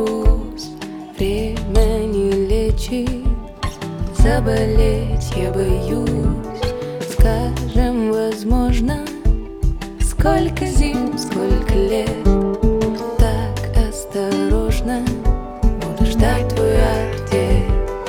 груз. Время не лечит, заболеть я боюсь. Скажем, возможно, сколько зим, сколько лет. Так осторожно буду ждать твой ответ.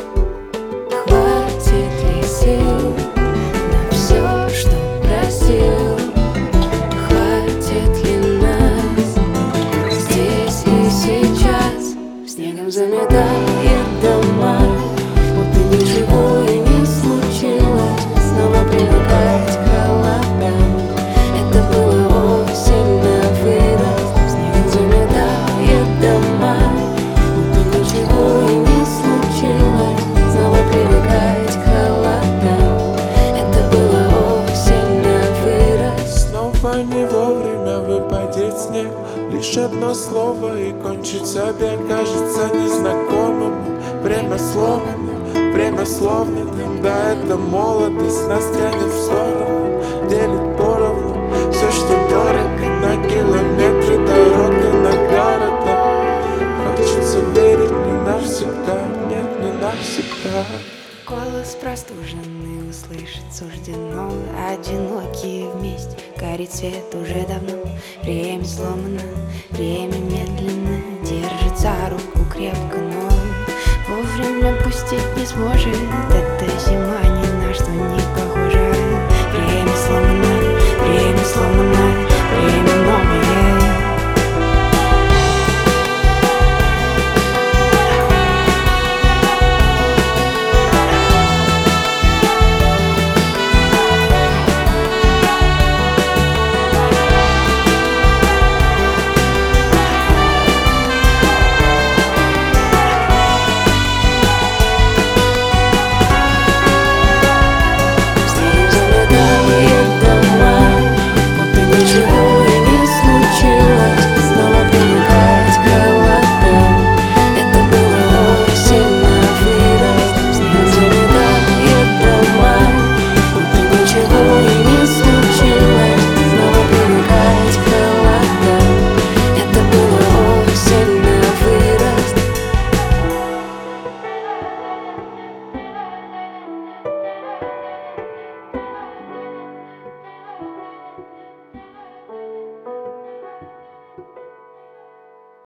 Хватит ли сил на все, что просил? Хватит ли нас здесь и сейчас? Снегом заметает дома, будто ничего и не случилось. Снова привыкать к холодам. Это было осень на вырост. Снегом заметает дома, будто ничего и не случилось. Снова привыкать к холодам. Это было осень на вырост. Снова не вовремя выпадет снег. Лишь одно слово и кончится бег. Кажется незнакомым время словно когда эта молодость нас тянет в сторону, делит поровну все, что дорого, на километры дороги, на города. Хочется верить не навсегда, нет, не навсегда. Голос простуженный услышать суждено. Одинокие вместе, горит свет уже давно. Время сломано, время медленно держит за руку крепко, но вовремя пустить не сможет.